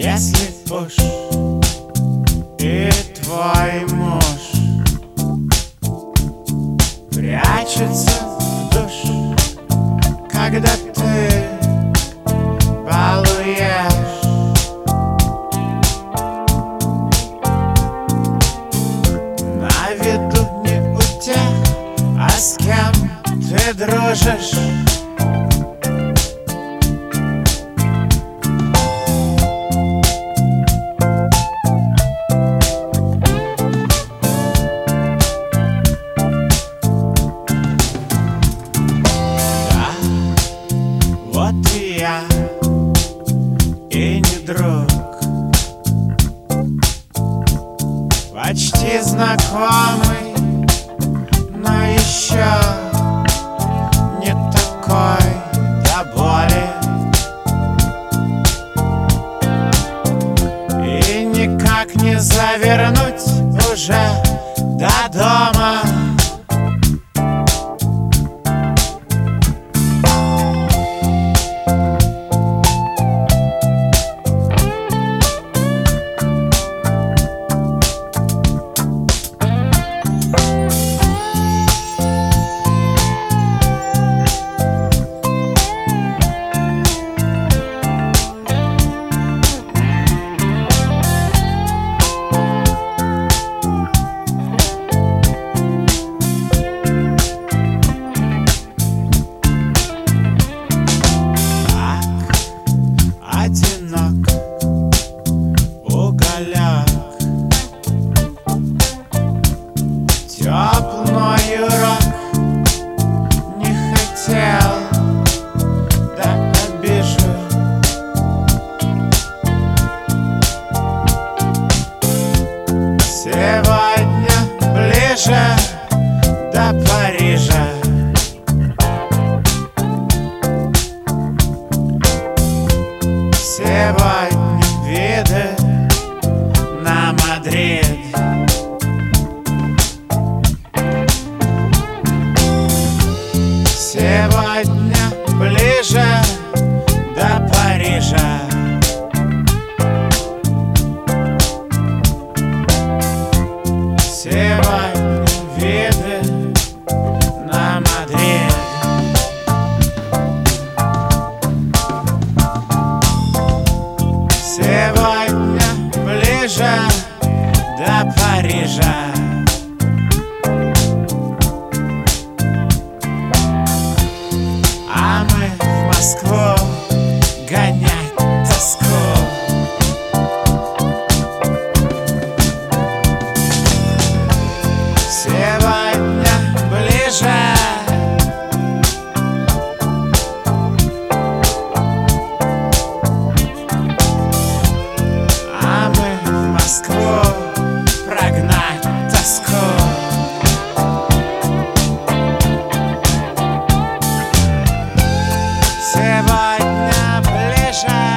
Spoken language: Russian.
Если уж и твой муж прячется в душ, когда ты балуешь, на виду не у тех, а с кем ты дружишь. Вот и я, и не друг, почти знакомый, но еще не такой до боли. И никак не завернуть уже до дома. Одинок уголек, теплый урок, не хотел, да обижу. Сегодня ближе до Парижа. Сегодня виды на Мадрид. Сегодня ближе до Парижа. Сегодня виды на Мадрид. Сегодня ближе до Парижа. А мы в Москву гонять тоску. Сегодня ближе. А мы в Москву прогнать тоску. Сегодня ближе.